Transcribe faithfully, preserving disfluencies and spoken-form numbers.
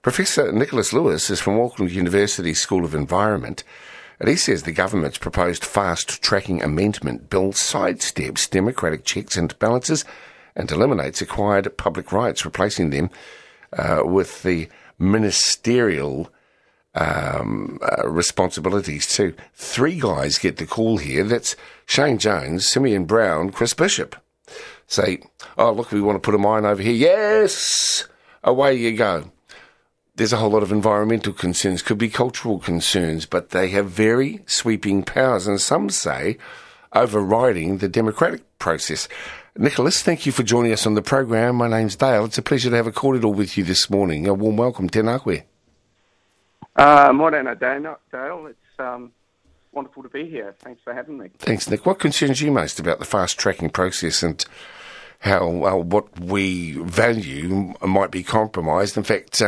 Professor Nicholas Lewis is from Auckland University School of Environment, and he says the government's proposed fast-tracking amendment bill sidesteps democratic checks and balances and eliminates acquired public rights, replacing them uh, with the ministerial um, uh, responsibilities too. Three guys get the call here. That's Shane Jones, Simeon Brown, Chris Bishop. Say, oh, look, we want to put a mine over here. Yes! Away you go. There's a whole lot of environmental concerns, could be cultural concerns, but they have very sweeping powers, and some say overriding the democratic process. Nicholas, thank you for joining us on the program. My name's Dale. It's a pleasure to have a cordial with you this morning. A warm welcome, tēnā koe. Uh, morena, Dale. It's um, wonderful to be here. Thanks for having me. Thanks, Nick. What concerns you most about the fast-tracking process and how uh, what we value might be compromised? In fact,